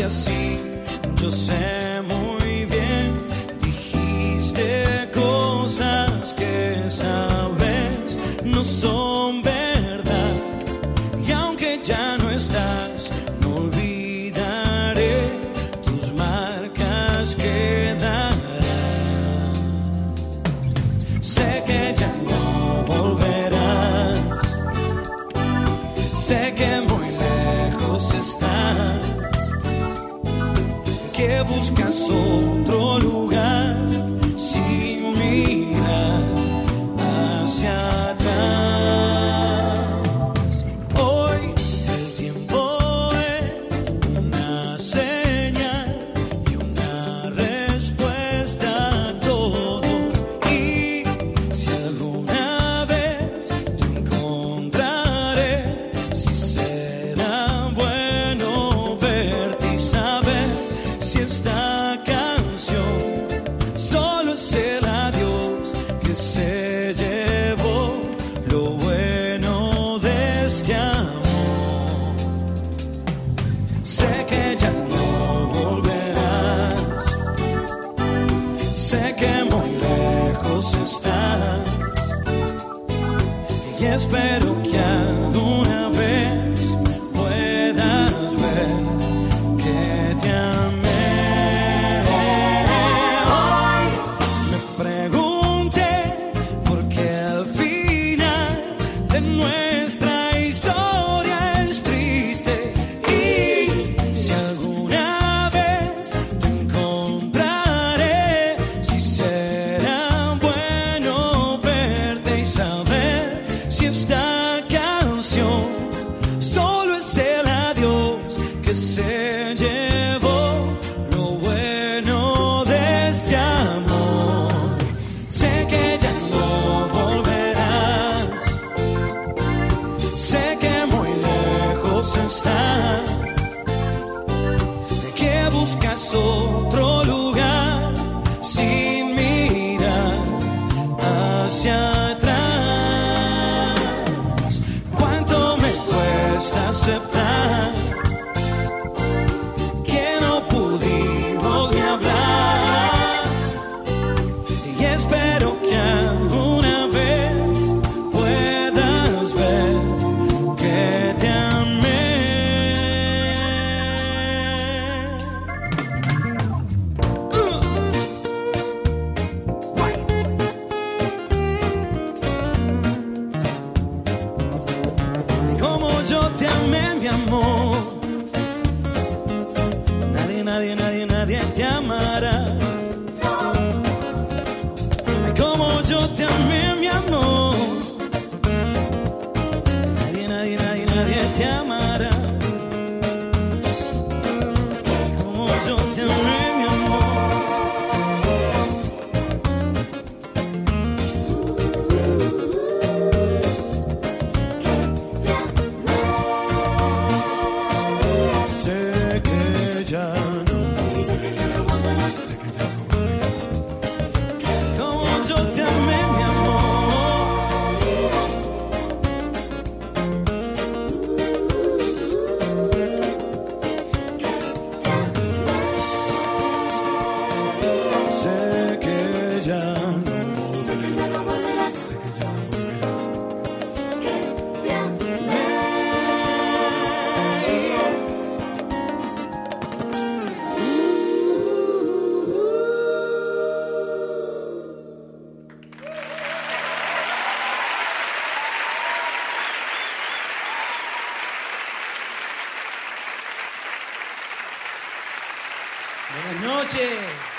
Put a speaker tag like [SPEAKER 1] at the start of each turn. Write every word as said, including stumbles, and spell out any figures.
[SPEAKER 1] así, yo sé muy bien. Dijiste cosas que sabes no son verdad, y aunque ya no estás, no olvidaré, tus marcas quedarán. Sé que ya no volverás, sé que muy lejos estás, que buscas otro lugar sin mirar hacia atrás. Hoy el tiempo es una señal y una respuesta a todo. Y si alguna vez te encontraré, si será bueno verte y saber si esta canción solo es el adiós que se llevó lo bueno de este amor. Sé que ya no volverás, sé que muy lejos estás, y espero que alguna vez puedas ver que te amé. Hoy me pregunté por qué al final de nuestra historia es triste, y si alguna vez te encontraré, si será bueno verte y saber si esta canción solo es el adiós que se llevó lo bueno de este amor. Sé que ya no volverás, sé que muy lejos estás, que buscas otro lugar sin mirar hacia atrás. Cuánto me cuesta aceptar que no pudimos ni hablar, y espero que alguna vez puedas ver que te amé. Uh. Como yo te amé, mi amor, nadie, nadie, nadie, nadie te amará. Como yo te amé, mi amor, nadie, nadie, nadie, nadie te amará. Como yo te amé, mi amor. Sé que ya no volverás, sé que ya no volverás, como yo te amé, mi amor. Sé que ya no volverás, sé que ya no volverás. Buenas noches.